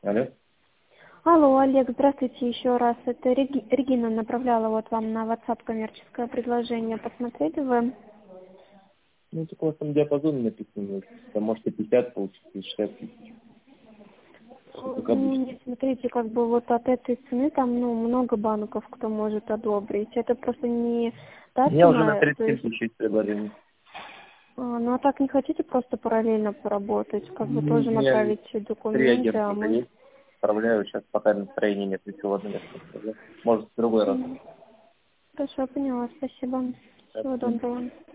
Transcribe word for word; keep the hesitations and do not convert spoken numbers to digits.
Алло. Алло, Олег, здравствуйте еще раз. Это Реги- Регина направляла вот вам на WhatsApp коммерческое предложение. Посмотрели вы? Ну, так у вас там диапазон написан. Там может и пятьдесят получится, и шестьдесят тысяч. Все как Ну, обычно. не смотрите, как бы вот от этой цены там, ну, много банков, кто может одобрить. Это просто не та Я уже на цена, то тридцать семь есть, тысяч есть предложение. а, ну, а так не хотите просто параллельно поработать, как бы Ну, тоже у меня направить три документы, а агента уже мы... есть. Отправляю. Сейчас пока настроения нет, еще в одно место отправляю. Может, в другой раз. М, Хорошо, поняла, спасибо. Всего Сейчас. доброго.